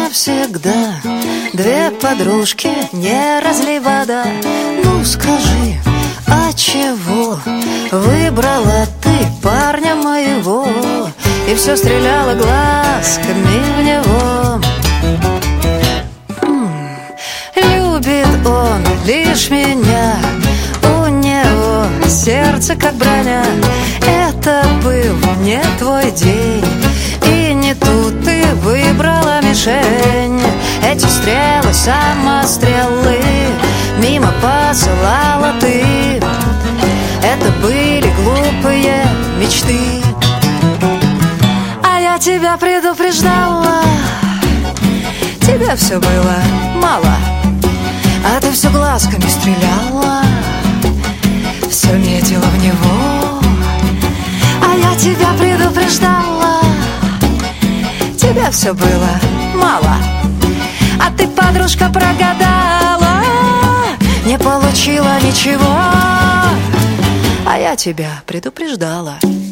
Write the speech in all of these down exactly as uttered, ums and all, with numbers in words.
навсегда. Две подружки, не разлей вода. Ну скажи, а чего выбрала ты парня моего и все стреляла глазками в него? М-м, любит он лишь меня, у него сердце как броня. Это был не твой день, и не тут ты выбрала мишень. Эти стрелы, самострелы, мимо посылала ты. Это были глупые мечты. А я тебя предупреждала, тебе все было мало, а ты все глазками стреляла, все метила в него. А я тебя предупреждала, тебе все было мало, а ты, подружка, прогадала, не получила ничего. А я тебя предупреждала.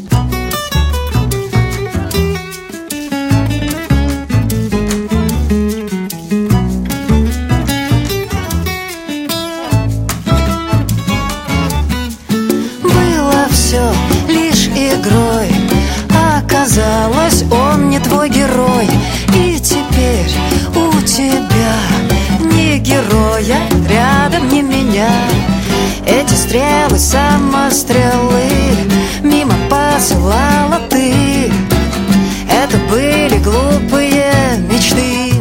Было все лишь игрой, оказалось, он не твой герой. И теперь у тебя ни героя рядом, ни меня. Эти стрелы, самострелы, мимо посылала ты. Это были глупые мечты.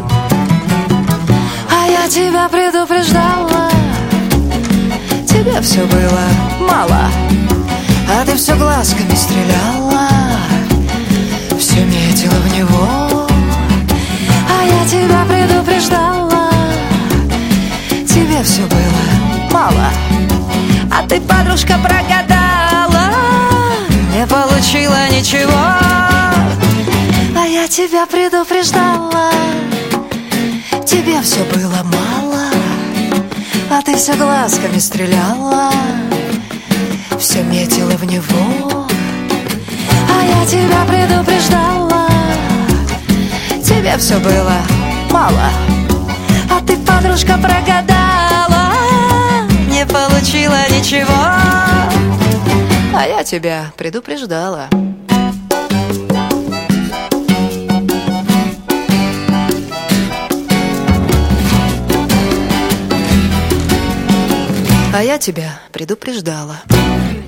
А я тебя предупреждала, тебе все было мало, а ты все глазками стреляла, все метила в него. А я тебя предупреждала, тебе все было мало, а ты, подружка, прогадала, не получила ничего. А я тебя предупреждала, тебе все было мало, а ты все глазками стреляла, все метила в него. А я тебя предупреждала, тебе все было мало, а ты, подружка, прогадала, не получила ничего. А я тебя предупреждала. А я тебя предупреждала.